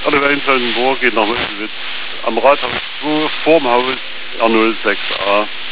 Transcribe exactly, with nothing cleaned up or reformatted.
Alle Weinfeldenburg geht nach Münchwitz am Rathaus zwei vorm Haus R null sechs a.